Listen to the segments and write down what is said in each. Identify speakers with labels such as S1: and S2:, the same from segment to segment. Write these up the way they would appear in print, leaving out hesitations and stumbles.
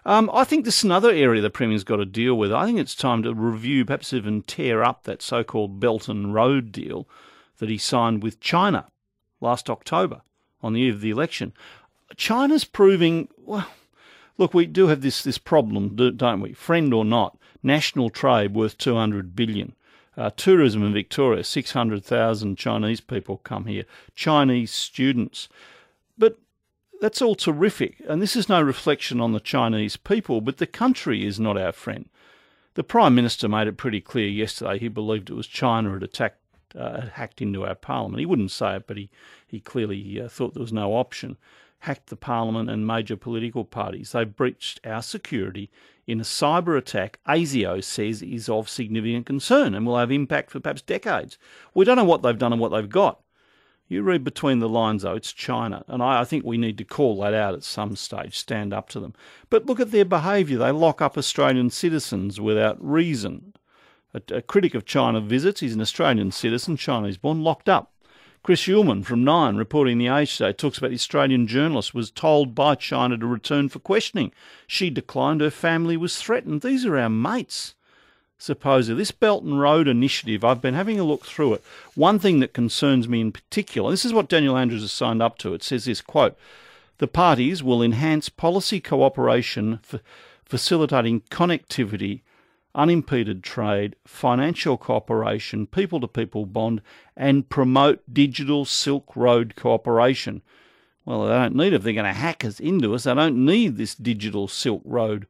S1: I think this is another area the Premier's got to deal with. I think it's time to review, perhaps even tear up that so-called Belt and Road deal that he signed with China last October on the eve of the election. China's proving, well, look, we do have this problem, don't we? Friend or not, national trade worth $200 billion. Tourism in Victoria, 600,000 Chinese people come here. Chinese students. But that's all terrific. And this is no reflection on the Chinese people, but the country is not our friend. The Prime Minister made it pretty clear yesterday he believed it was China had hacked into our parliament. He wouldn't say it, but he clearly thought there was no option. Hacked the parliament and major political parties. They breached our security in a cyber attack ASIO says is of significant concern and will have impact for perhaps decades. We don't know what they've done and what they've got. You read between the lines, though, it's China, and I think we need to call that out at some stage, stand up to them. But look at their behaviour. They lock up Australian citizens without reason. A critic of China visits, he's an Australian citizen, Chinese-born, locked up. Chris Uhlmann from Nine, reporting The Age today, talks about the Australian journalist was told by China to return for questioning. She declined, her family was threatened. These are our mates, supposedly. This Belt and Road initiative, I've been having a look through it. One thing that concerns me in particular, this is what Daniel Andrews has signed up to. It says this, quote, the parties will enhance policy cooperation for facilitating connectivity, unimpeded trade, financial cooperation, people-to-people bond, and promote digital Silk Road cooperation. Well, they don't need it if they're going to hack us into us. They don't need this digital Silk Road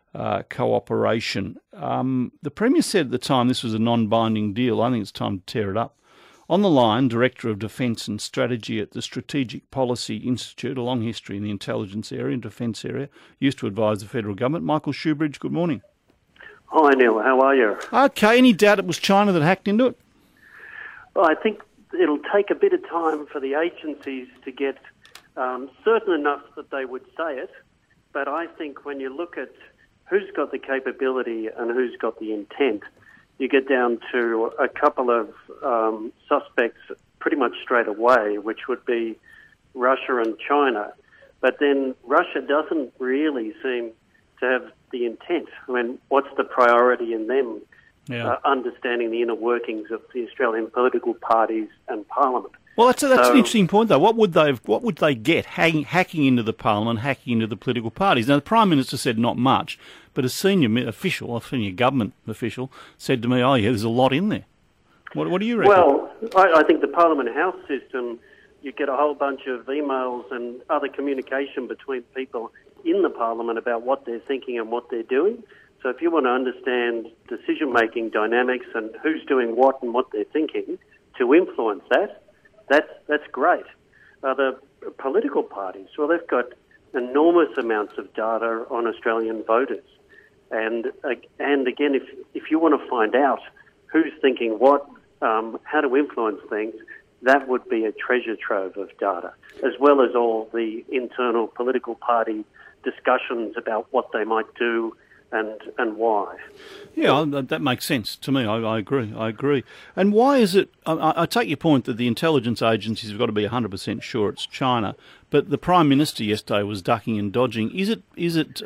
S1: cooperation. The Premier said at the time this was a non-binding deal. I think it's time to tear it up. On the line, Director of Defence and Strategy at the Strategic Policy Institute, a long history in the intelligence area and defence area, used to advise the federal government. Michael Shoebridge, good morning.
S2: Hi, Neil. How are you?
S1: Okay. Any doubt it was China that hacked into it?
S2: Well, I think it'll take a bit of time for the agencies to get certain enough that they would say it. But I think when you look at who's got the capability and who's got the intent, you get down to a couple of suspects pretty much straight away, which would be Russia and China. But then Russia doesn't really seem to have the intent. I mean, what's the priority in them understanding the inner workings of the Australian political parties and Parliament?
S1: Well, that's an interesting point, though. What would they get hacking into the Parliament, hacking into the political parties? Now, the Prime Minister said not much, but a senior government official said to me, "Oh, yeah, there's a lot in there." What do you reckon?
S2: Well, I think the Parliament House system, you get a whole bunch of emails and other communication between people in the Parliament about what they're thinking and what they're doing. So if you want to understand decision-making dynamics and who's doing what and what they're thinking to influence that, that's great. The political parties, well, they've got enormous amounts of data on Australian voters. And again, if you want to find out who's thinking what, how to influence things, that would be a treasure trove of data, as well as all the internal political party discussions about what they might do and why.
S1: Yeah, that makes sense to me. I agree. And why is it, I take your point that the intelligence agencies have got to be 100% sure it's China, but the Prime Minister yesterday was ducking and dodging. Is it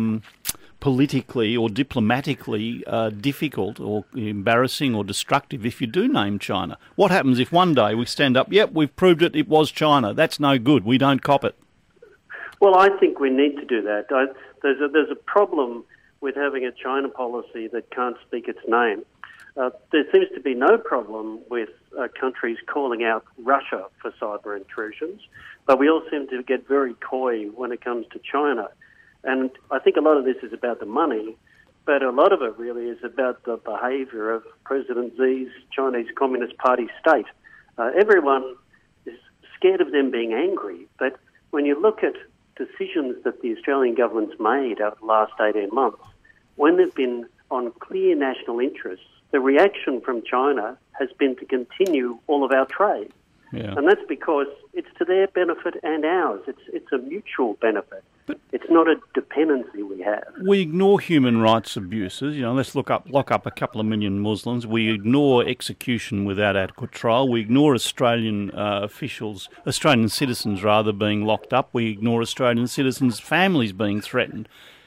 S1: politically or diplomatically difficult or embarrassing or destructive if you do name China? What happens if one day we stand up, yep, we've proved it was China. That's no good. We don't cop it.
S2: Well, I think we need to do that. There's a problem with having a China policy that can't speak its name. There seems to be no problem with countries calling out Russia for cyber intrusions, but we all seem to get very coy when it comes to China. And I think a lot of this is about the money, but a lot of it really is about the behaviour of President Xi's Chinese Communist Party state. Everyone is scared of them being angry, but when you look at decisions that the Australian government's made over the last 18 months, when they've been on clear national interests, the reaction from China has been to continue all of our trade. Yeah. And that's because it's to their benefit and ours. It's a mutual benefit. But it's not a dependency we have.
S1: We ignore human rights abuses. Let's lock up a couple of million Muslims. We ignore execution without adequate trial. We ignore Australian citizens being locked up. We ignore Australian citizens' families being threatened.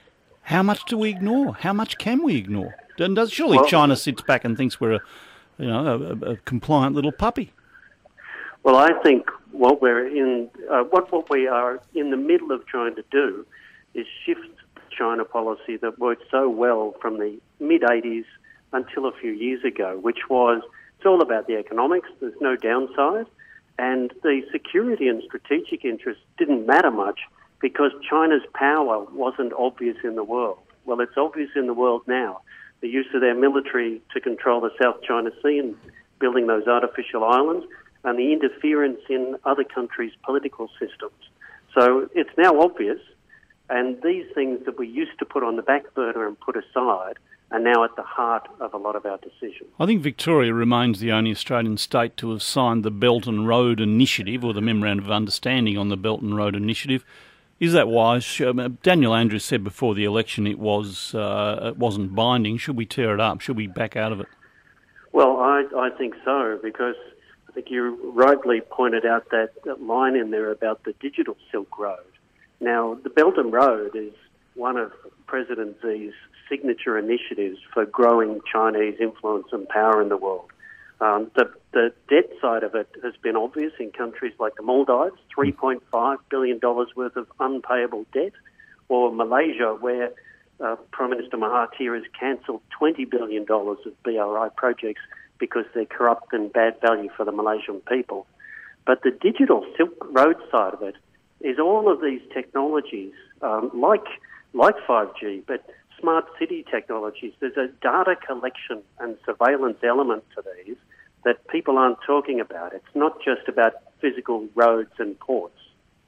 S1: How much do we ignore? How much can we ignore? Surely
S2: Well,
S1: China sits back and thinks we're a compliant little puppy.
S2: Well, I think what what we are in the middle of trying to do is shift China policy that worked so well from the mid-'80s until a few years ago, which was it's all about the economics, there's no downside, and the security and strategic interests didn't matter much because China's power wasn't obvious in the world. Well, it's obvious in the world now. The use of their military to control the South China Sea and building those artificial islands, and the interference in other countries' political systems. So it's now obvious, and these things that we used to put on the back burner and put aside are now at the heart of a lot of our decisions.
S1: I think Victoria remains the only Australian state to have signed the Belt and Road Initiative, or the Memorandum of Understanding on the Belt and Road Initiative. Is that wise? Daniel Andrews said before the election it wasn't binding. Should we tear it up? Should we back out of it?
S2: Well, I think so, because I think you rightly pointed out that line in there about the digital Silk Road. Now, the Belt and Road is one of President Xi's signature initiatives for growing Chinese influence and power in the world. The debt side of it has been obvious in countries like the Maldives, $3.5 billion worth of unpayable debt, or Malaysia, where Prime Minister Mahathir has cancelled $20 billion of BRI projects because they're corrupt and bad value for the Malaysian people. But the digital Silk Road side of it is all of these technologies, like 5G, but smart city technologies. There's a data collection and surveillance element to these that people aren't talking about. It's not just about physical roads and ports.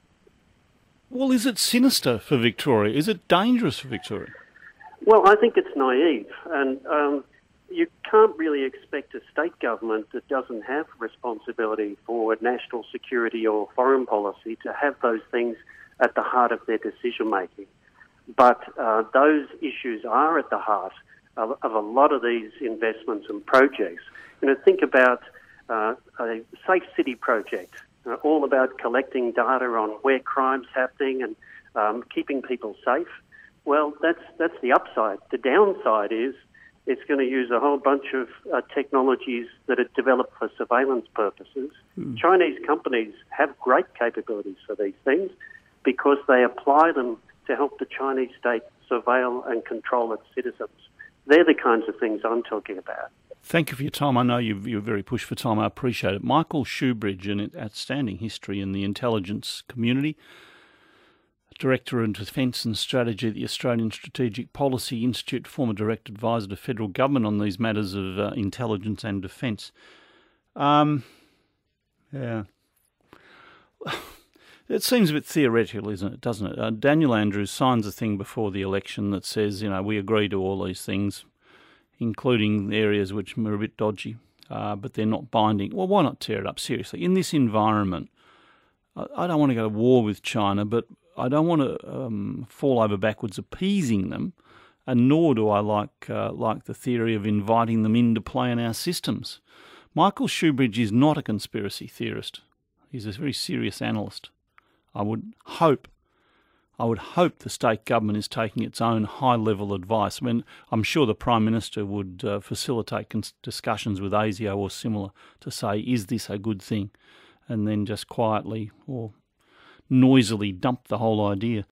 S1: Well, is it sinister for Victoria? Is it dangerous for Victoria?
S2: Well, I think it's naive, and you can't really expect a state government that doesn't have responsibility for national security or foreign policy to have those things at the heart of their decision-making. But those issues are at the heart of a lot of these investments and projects. Think about a Safe City project, all about collecting data on where crime's happening and keeping people safe. Well, that's the upside. The downside is it's going to use a whole bunch of technologies that are developed for surveillance purposes. Chinese companies have great capabilities for these things because they apply them to help the Chinese state surveil and control its citizens. They're the kinds of things I'm talking about.
S1: Thank you for your time. I know you're very pushed for time. I appreciate it. Michael Shoebridge, an outstanding history in the intelligence community, Director of Defence and Strategy at the Australian Strategic Policy Institute, former Direct Advisor to Federal Government on these matters of intelligence and defence. Yeah. It seems a bit theoretical, doesn't it? Daniel Andrews signs a thing before the election that says, we agree to all these things, including areas which are a bit dodgy, but they're not binding. Well, why not tear it up? Seriously, in this environment, I don't want to go to war with China, but I don't want to fall over backwards appeasing them, and nor do I like the theory of inviting them in to play in our systems. Michael Shoebridge is not a conspiracy theorist. He's a very serious analyst. I would hope the state government is taking its own high-level advice. I mean, I'm sure the Prime Minister would facilitate discussions with ASIO or similar to say, is this a good thing? And then just quietly or noisily dump the whole idea.